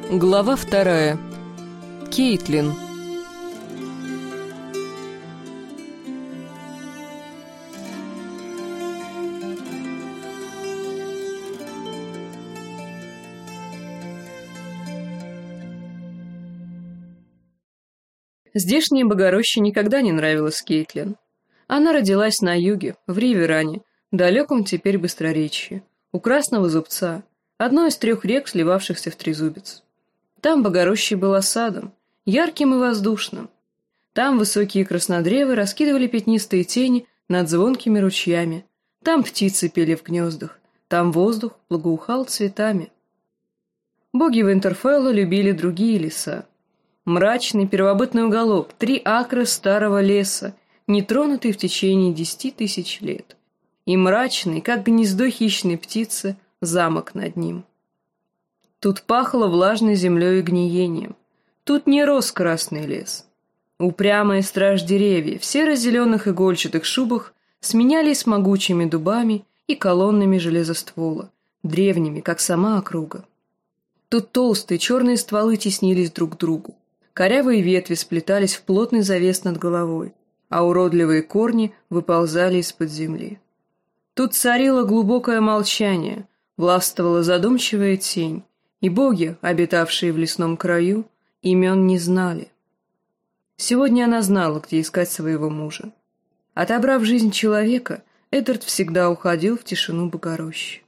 Глава 2. Кейтлин. Здешняя Богороща никогда не нравилась Кейтлин. Она родилась на юге, в Риверане, далеком теперь Быстроречье, у Красного Зубца, одной из 3 рек, сливавшихся в Трезубец. Там Богороща была садом, ярким и воздушным. Там высокие краснодревы раскидывали пятнистые тени над звонкими ручьями. Там птицы пели в гнездах, там воздух благоухал цветами. Боги Винтерфелла любили другие леса. Мрачный первобытный уголок, 3 акра старого леса, нетронутый в течение 10 000 лет. И мрачный, как гнездо хищной птицы, замок над ним. Тут пахло влажной землей и гниением. Тут не рос красный лес. Упрямые страж деревья в серо-зеленых игольчатых шубах сменялись могучими дубами и колоннами железоствола, древними, как сама округа. Тут толстые черные стволы теснились друг к другу. Корявые ветви сплетались в плотный завес над головой, а уродливые корни выползали из-под земли. Тут царило глубокое молчание, властвовала задумчивая тень, и боги, обитавшие в лесном краю, имен не знали. Сегодня она знала, где искать своего мужа. Отобрав жизнь человека, Эддард всегда уходил в тишину Богорощи.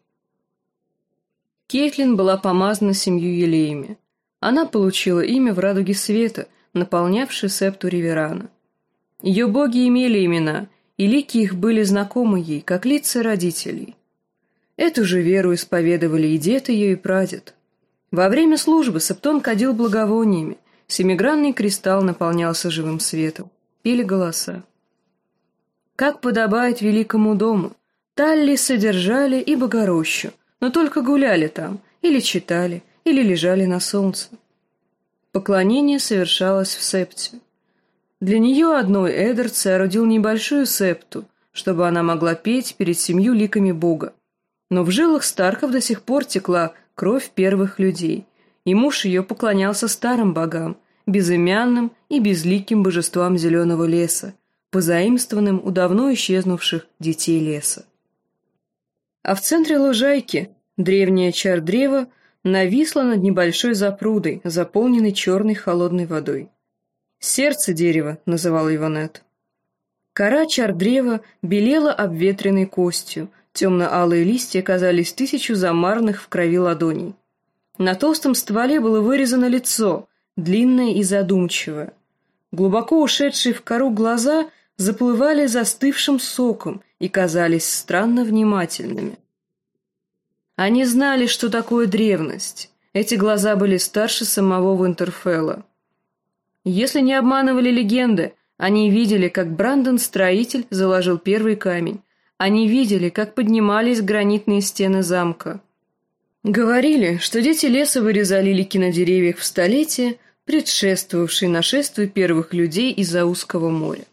Кейтлин была помазана 7 елеями. Она получила имя в радуге света, наполнявшей септу Риверана. Ее боги имели имена, и лики их были знакомы ей, как лица родителей. Эту же веру исповедовали и дед ее, и прадед. Во время службы Септон кадил благовониями, 7-гранный кристалл наполнялся живым светом, пели голоса. Как подобает великому дому, Талли содержали и Богорощу, но только гуляли там, или читали, или лежали на солнце. Поклонение совершалось в септе. Для нее одной Эддард соорудил небольшую септу, чтобы она могла петь перед 7 ликами Бога. Но в жилах Старков до сих пор текла кровь первых людей, и муж ее поклонялся старым богам, безымянным и безликим божествам зеленого леса, позаимствованным у давно исчезнувших детей леса. А в центре лужайки древнее чардрево нависло над небольшой запрудой, заполненной черной холодной водой. «Сердце дерева» называл его Нед. Кора чардрева белела обветренной костью, темно-алые листья казались 1000 замаранных в крови ладоней. На толстом стволе было вырезано лицо, длинное и задумчивое. Глубоко ушедшие в кору глаза заплывали застывшим соком и казались странно внимательными. Они знали, что такое древность. Эти глаза были старше самого Винтерфелла. Если не обманывали легенды, они видели, как Брандон-строитель заложил первый камень. Они видели, как поднимались гранитные стены замка. Говорили, что дети леса вырезали лики на деревьях в столетия, предшествовавшие нашествию первых людей из-за узкого моря.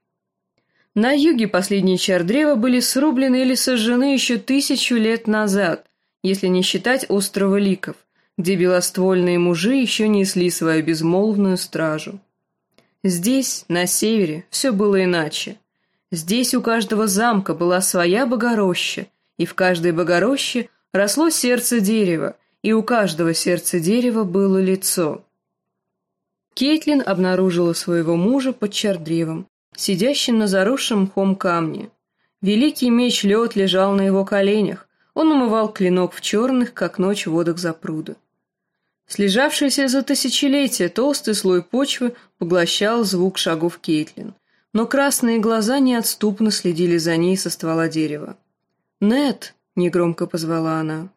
На юге последние чардрева были срублены или сожжены еще 1000 лет назад, если не считать острова Ликов, где белоствольные мужи еще несли свою безмолвную стражу. Здесь, на севере, все было иначе. Здесь у каждого замка была своя Богороща, и в каждой Богороще росло сердце дерева, и у каждого сердца дерева было лицо. Кейтлин обнаружила своего мужа под чардревом, сидящим на заросшем мхом камне. Великий меч лед лежал на его коленях, он умывал клинок в черных, как ночь, водах запруда. Слежавшийся за тысячелетия толстый слой почвы поглощал звук шагов Кейтлин, но красные глаза неотступно следили за ней со ствола дерева. «Нед!» — негромко позвала она.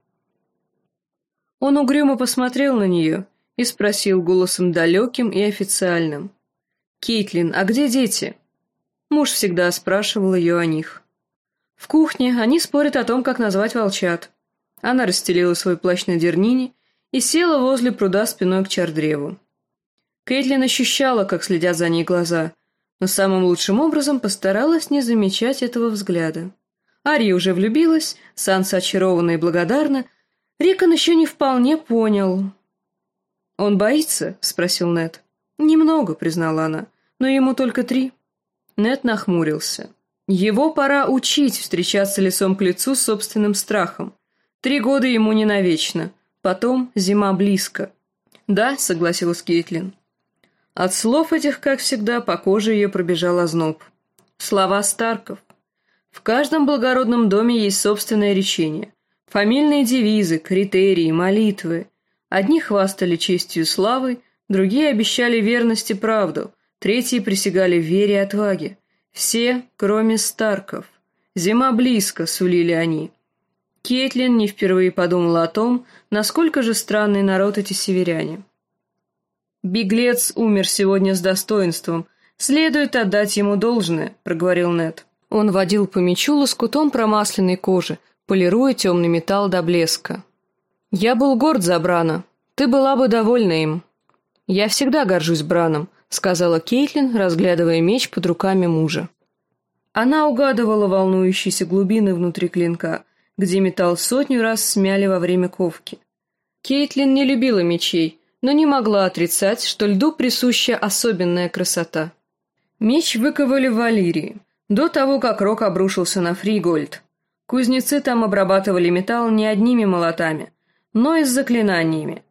Он угрюмо посмотрел на нее и спросил голосом далеким и официальным: «Кейтлин, а где дети?» Муж всегда спрашивал ее о них. В кухне они спорят о том, как назвать волчат. Она расстелила свой плащ на дернине и села возле пруда спиной к чардреву. Кейтлин ощущала, как следят за ней глаза, но самым лучшим образом постаралась не замечать этого взгляда. Ария уже влюбилась, Санса очарована и благодарна, Рикон еще не вполне понял. «Он боится?» — спросил Нед. «Немного», — признала она, — «но ему только 3». Нед нахмурился. Его пора учить встречаться лицом к лицу с собственным страхом. 3 года ему не навечно. Потом зима близко. «Да», — согласилась Кейтлин. От слов этих, как всегда, по коже ее пробежал озноб. Слова Старков. В каждом благородном доме есть собственное речение. Фамильные девизы, критерии, молитвы. Одни хвастали честью и славой, другие обещали верность и правду, третьи присягали вере и отваге. Все, кроме Старков. Зима близко, сулили они. Кейтлин не впервые подумала о том, насколько же странный народ эти северяне. «Беглец умер сегодня с достоинством. Следует отдать ему должное», — проговорил Нед. Он водил по мечу лоскутом промасленной кожи, полируя темный металл до блеска. «Я был горд за Брана. Ты была бы довольна им». «Я всегда горжусь Браном», — сказала Кейтлин, разглядывая меч под руками мужа. Она угадывала волнующиеся глубины внутри клинка, где металл 100 раз смяли во время ковки. Кейтлин не любила мечей, но не могла отрицать, что льду присуща особенная красота. Меч выковали в Валирии, до того, как Рок обрушился на Фригольд. Кузнецы там обрабатывали металл не одними молотами, но и с заклинаниями.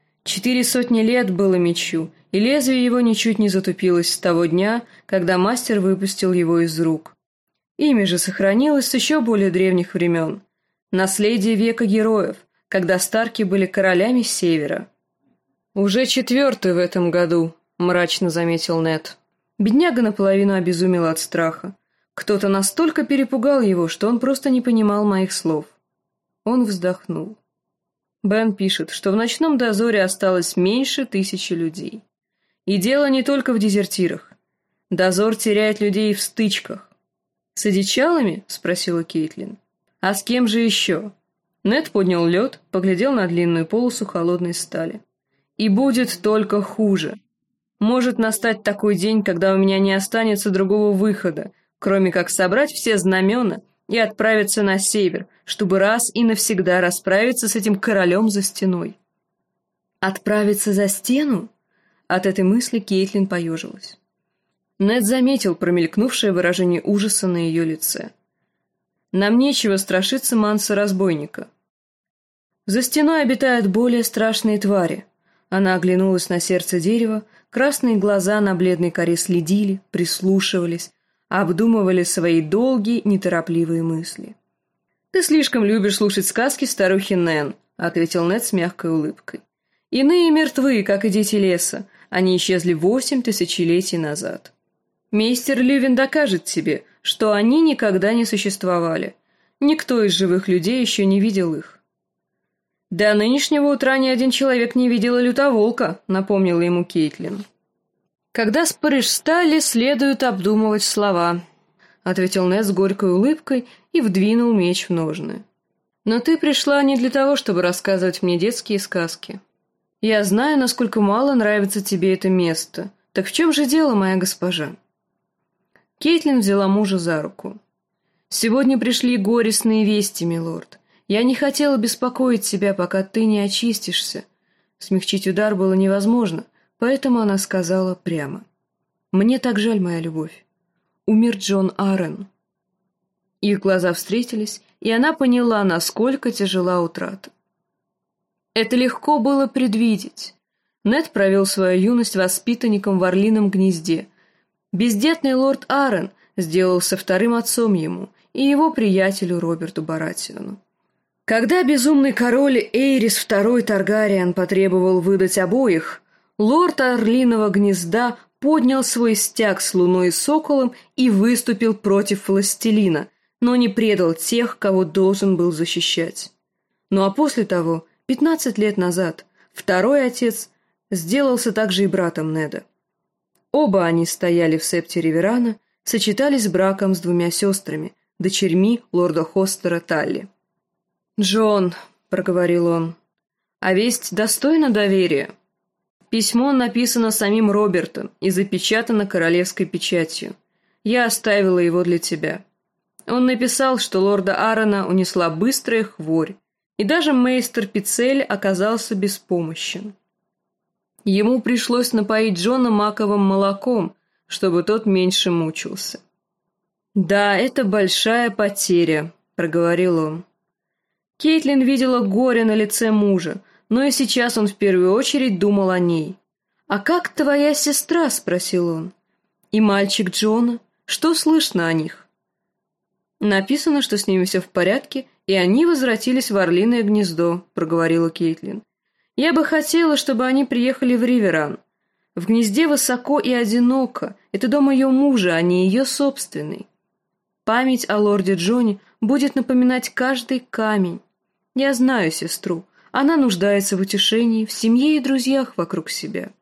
400 лет было мечу, и лезвие его ничуть не затупилось с того дня, когда мастер выпустил его из рук. Имя же сохранилось с еще более древних времен. Наследие века героев, когда Старки были королями Севера. «Уже 4-й в этом году», — мрачно заметил Нед. Бедняга наполовину обезумел от страха. Кто-то настолько перепугал его, что он просто не понимал моих слов. Он вздохнул. Бен пишет, что в ночном дозоре осталось меньше 1000 людей. И дело не только в дезертирах. Дозор теряет людей в стычках. «С одичалами?» — спросила Кейтлин. «А с кем же еще?» Нед поднял лед, поглядел на длинную полосу холодной стали. «И будет только хуже. Может настать такой день, когда у меня не останется другого выхода, кроме как собрать все знамена и отправиться на север, чтобы раз и навсегда расправиться с этим королем за стеной». «Отправиться за стену?» От этой мысли Кейтлин поежилась. Нед заметил промелькнувшее выражение ужаса на ее лице. «Нам нечего страшиться Манса-разбойника. За стеной обитают более страшные твари». Она оглянулась на сердце дерева, красные глаза на бледной коре следили, прислушивались, обдумывали свои долгие, неторопливые мысли. «Ты слишком любишь слушать сказки старухи Нэн», — ответил Нед с мягкой улыбкой. «Иные мертвы, как и дети леса, они исчезли 8 тысячелетий назад. Мейстер Лювин докажет тебе, что они никогда не существовали. Никто из живых людей еще не видел их». «До нынешнего утра ни один человек не видел лютоволка», — напомнила ему Кейтлин. «Когда споришь стали, следует обдумывать слова», — ответил Нед с горькой улыбкой и вдвинул меч в ножны. «Но ты пришла не для того, чтобы рассказывать мне детские сказки. Я знаю, насколько мало нравится тебе это место. Так в чем же дело, моя госпожа?» Кейтлин взяла мужа за руку. «Сегодня пришли горестные вести, милорд. Я не хотела беспокоить тебя, пока ты не очистишься». Смягчить удар было невозможно, поэтому она сказала прямо. «Мне так жаль, моя любовь. Умер Джон Аррен». Их глаза встретились, и она поняла, насколько тяжела утрата. Это легко было предвидеть. Нед провел свою юность воспитанником в Орлином гнезде. Бездетный лорд Аррен сделался вторым отцом ему и его приятелю Роберту Баратиону. Когда безумный король Эйрис II Таргариен потребовал выдать обоих, лорд Орлиного гнезда поднял свой стяг с луной и соколом и выступил против властелина, но не предал тех, кого должен был защищать. Ну а после того, 15 лет назад, второй отец сделался также и братом Неда. Оба они стояли в септе Риверана, сочетались браком с 2 сестрами, дочерьми лорда Хостера Талли. «Джон», — проговорил он, — «а весть достойна доверия?» Письмо написано самим Робертом и запечатано королевской печатью. Я оставила его для тебя. Он написал, что лорда Аррена унесла быстрая хворь, и даже мейстер Пицель оказался беспомощен. Ему пришлось напоить Джона маковым молоком, чтобы тот меньше мучился. «Да, это большая потеря», — проговорил он. Кейтлин видела горе на лице мужа, но и сейчас он в первую очередь думал о ней. «А как твоя сестра?» — спросил он. «И мальчик Джона? Что слышно о них?» «Написано, что с ними все в порядке, и они возвратились в Орлиное гнездо», — проговорила Кейтлин. «Я бы хотела, чтобы они приехали в Риверан. В гнезде высоко и одиноко. Это дом ее мужа, а не ее собственный. Память о лорде Джоне будет напоминать каждый камень. Я знаю сестру. Она нуждается в утешении, в семье и друзьях вокруг себя.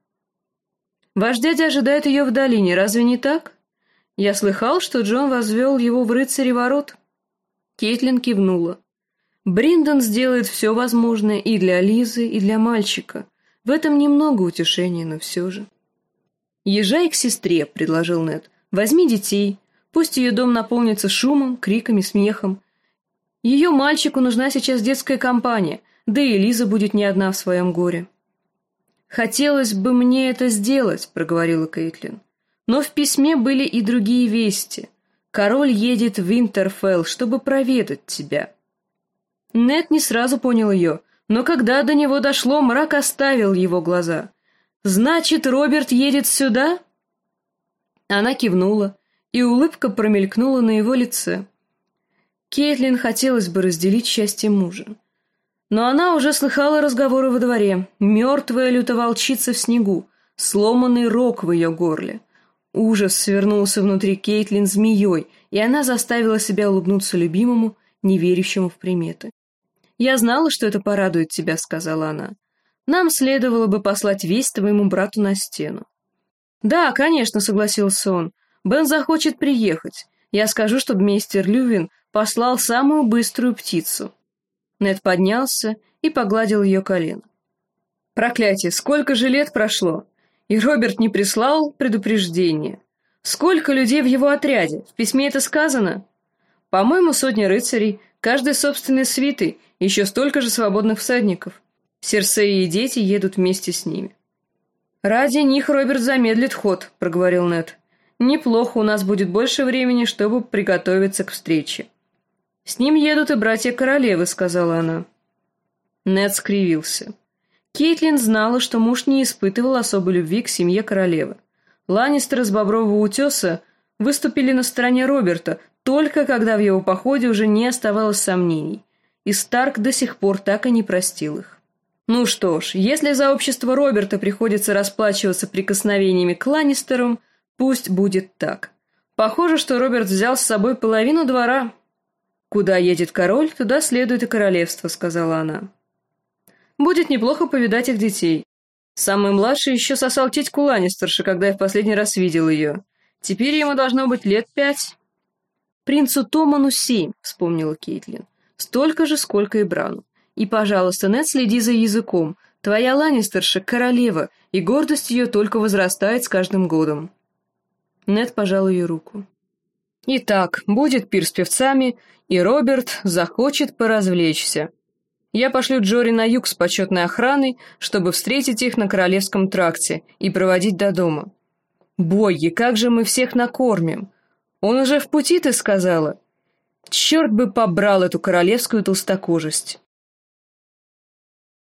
Ваш дядя ожидает ее в долине, разве не так? Я слыхал, что Джон возвел его в рыцари ворот». Кейтлин кивнула. Бриндон сделает все возможное и для Лизы, и для мальчика. В этом немного утешения, но все же. «Езжай к сестре», — предложил Нед. «Возьми детей. Пусть ее дом наполнится шумом, криками, смехом. Ее мальчику нужна сейчас детская компания, да и Лиза будет не одна в своем горе». «Хотелось бы мне это сделать», — проговорила Кейтлин. «Но в письме были и другие вести. Король едет в Винтерфелл, чтобы проведать тебя». Нед не сразу понял ее, но когда до него дошло, мрак оставил его глаза. «Значит, Роберт едет сюда?» Она кивнула, и улыбка промелькнула на его лице. Кейтлин хотелось бы разделить счастье мужа. Но она уже слыхала разговоры во дворе. Мертвая лютоволчица в снегу, сломанный рог в ее горле. Ужас свернулся внутри Кейтлин змеей, и она заставила себя улыбнуться любимому, не верящему в приметы. «Я знала, что это порадует тебя», — сказала она. «Нам следовало бы послать весть твоему брату на стену». «Да, конечно», — согласился он. «Бен захочет приехать. Я скажу, чтобы мейстер Лювин послал самую быструю птицу». Нед поднялся и погладил ее колено. «Проклятие, сколько же лет прошло! И Роберт не прислал предупреждения. Сколько людей в его отряде? В письме это сказано? По-моему, 100 рыцарей, каждый собственной свитой, еще столько же свободных всадников. Серсеи и дети едут вместе с ними». «Ради них Роберт замедлит ход», — проговорил Нед. «Неплохо, у нас будет больше времени, чтобы приготовиться к встрече». «С ним едут и братья королевы», — сказала она. Нед скривился. Кейтлин знала, что муж не испытывал особой любви к семье королевы. Ланнистеры с Бобрового утеса выступили на стороне Роберта, только когда в его походе уже не оставалось сомнений, и Старк до сих пор так и не простил их. Ну что ж, если за общество Роберта приходится расплачиваться прикосновениями к Ланнистерам, пусть будет так. Похоже, что Роберт взял с собой половину двора. «Куда едет король, туда следует и королевство», — сказала она. «Будет неплохо повидать их детей. Самый младший еще сосал титьку Ланнистерши, когда я в последний раз видел ее. Теперь ему должно быть лет 5. «Принцу Томану 7», — вспомнила Кейтлин. «Столько же, сколько и Брану. И, пожалуйста, Нед, следи за языком. Твоя Ланнистерша — королева, и гордость ее только возрастает с каждым годом». Нед пожал ее руку. «Итак, будет пир с певцами, и Роберт захочет поразвлечься. Я пошлю Джори на юг с почетной охраной, чтобы встретить их на Королевском тракте и проводить до дома. Боги, как же мы всех накормим! Он уже в пути, ты сказала? Черт бы побрал эту королевскую толстокожесть!»